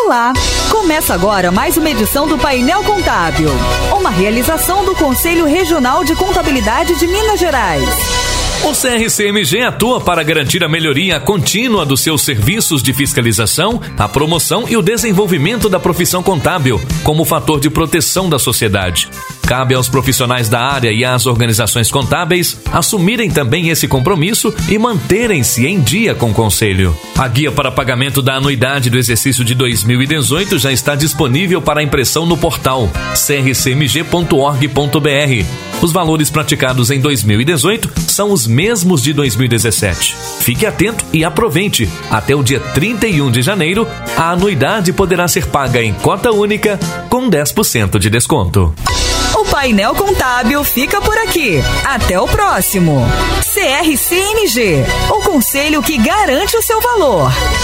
Olá! Começa agora mais uma edição do Painel Contábil, uma realização do Conselho Regional de Contabilidade de Minas Gerais. O CRCMG atua para garantir a melhoria contínua dos seus serviços de fiscalização, a promoção e o desenvolvimento da profissão contábil, como fator de proteção da sociedade. Cabe aos profissionais da área e às organizações contábeis assumirem também esse compromisso e manterem-se em dia com o Conselho. A guia para pagamento da anuidade do exercício de 2018 já está disponível para impressão no portal crcmg.org.br. Os valores praticados em 2018 são os mesmos de 2017. Fique atento e aproveite. Até o dia 31 de janeiro, a anuidade poderá ser paga em cota única com 10% de desconto. O Painel Contábil fica por aqui. Até o próximo. CRCMG, o conselho que garante o seu valor.